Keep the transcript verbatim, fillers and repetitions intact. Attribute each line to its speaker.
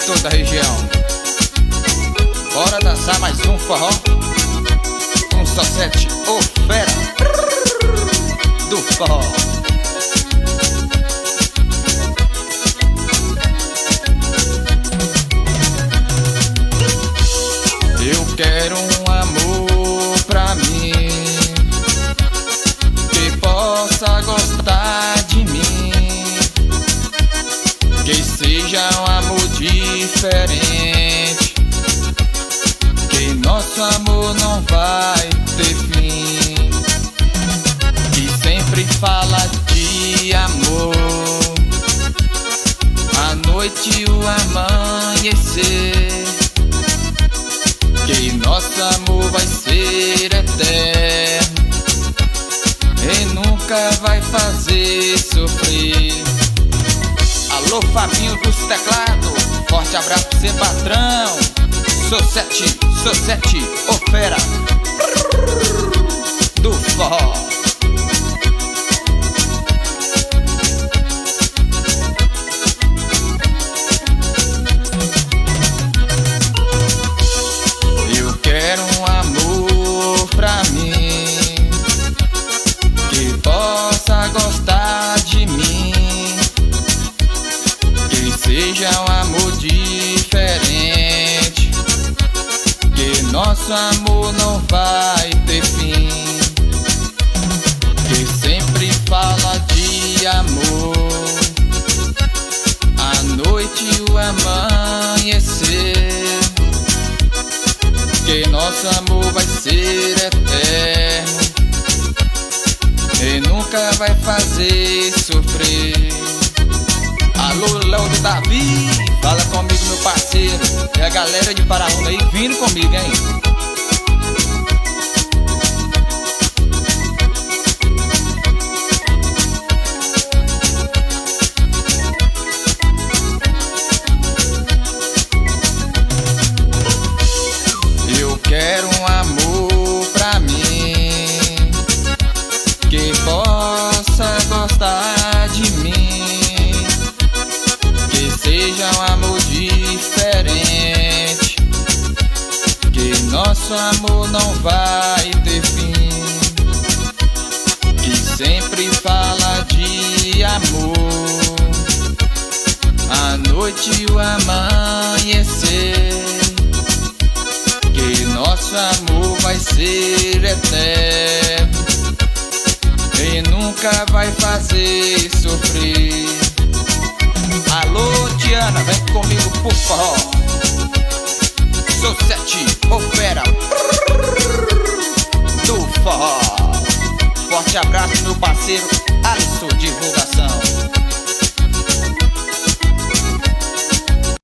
Speaker 1: toda a região. Bora dançar mais um forró. Um só sete, ô fera do forró. Eu quero um amor pra mim, que possa gostar de mim, que seja um amor diferente, que nosso amor não vai ter fim, que sempre fala de amor, à noite o amanhecer, que nosso amor vai ser eterno e nunca vai fazer sofrer. Alô, Fabinho dos teclados, forte abraço pra você, patrão. Sou sete, sou sete, ô fera do forró. Quero um amor pra mim, que possa gostar de mim, que seja um amor diferente, que nosso amor não vai ter fim, que sempre fala de amor, à noite o amanhecer, que nosso amor vai ser eterno e nunca vai fazer sofrer. Alô, Léo do Davi, fala comigo, meu parceiro, e a galera de Paraúna aí vindo comigo, hein? Quero um amor pra mim, que possa gostar de mim, que seja um amor diferente, que nosso amor não vai ter fim, que sempre fala de amor, à noite o amanhecer, que nosso amor vai ser eterno e nunca vai fazer sofrer. Alô, Tiana, vem comigo pro forró. Sou sete, ô fera do forró. Forte abraço, meu parceiro Alisson Divulgação.